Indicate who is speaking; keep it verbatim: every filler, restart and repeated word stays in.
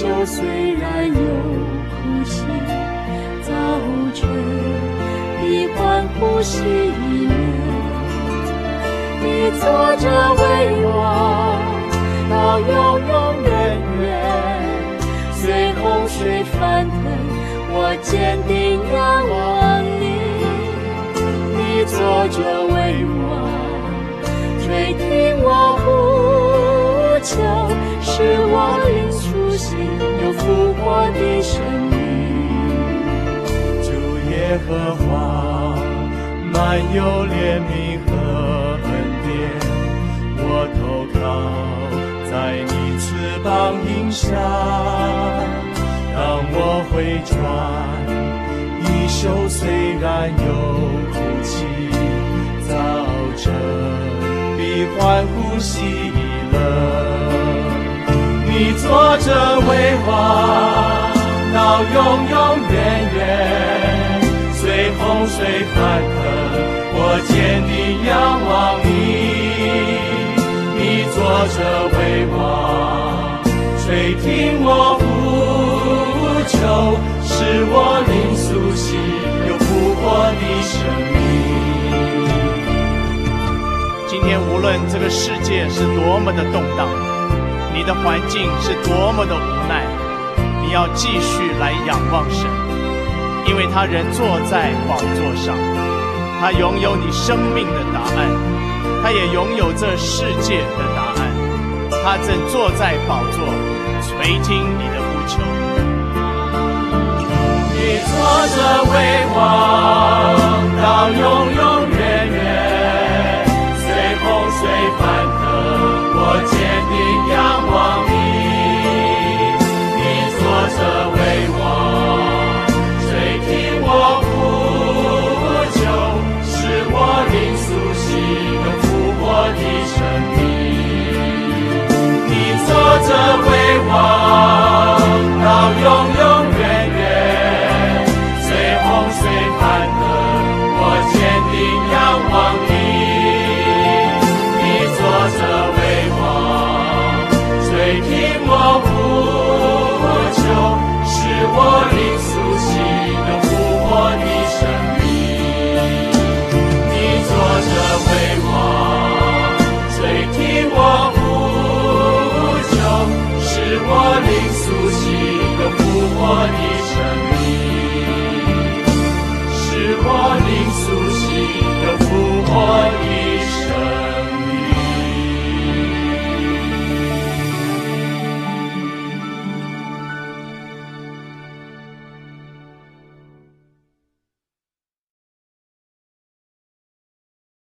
Speaker 1: 手虽然有哭泣，早晨必欢呼喜悦。你坐着为王，到永永远远。随洪水翻腾，我坚定仰望你。你坐着为王，垂听我呼求，使我灵苏醒，有复活的生命。
Speaker 2: 主耶和华满有怜悯和恩典，我投靠在你翅膀荫下。当我回转，一手虽然有哭泣，早晨必欢呼喜乐。你坐着为王，到永永远远。随洪水翻腾，我坚定仰望你。你坐着为王，垂听我呼求，使我灵苏醒，有复活的生命。
Speaker 3: 今天无论这个世界是多么的动荡，你的环境是多么的无奈，你要继续来仰望神，因为他人坐在宝座上，他拥有你生命的答案，他也拥有这世界的答案，他正坐在宝座，垂听你的呼求。
Speaker 2: 你坐着为王，到永永远远。随洪水翻腾，我坚定仰望你。你坐着为王，垂听我呼求，使我灵苏醒，有复活的生命。你坐着为王，到永永远远。随洪水翻腾，我坚定仰望你。你坐着为王，垂听我呼求，使我灵苏醒，有复活的生命。你坐着为王，垂听我呼求，使我灵苏醒，有复活的生命。使我灵苏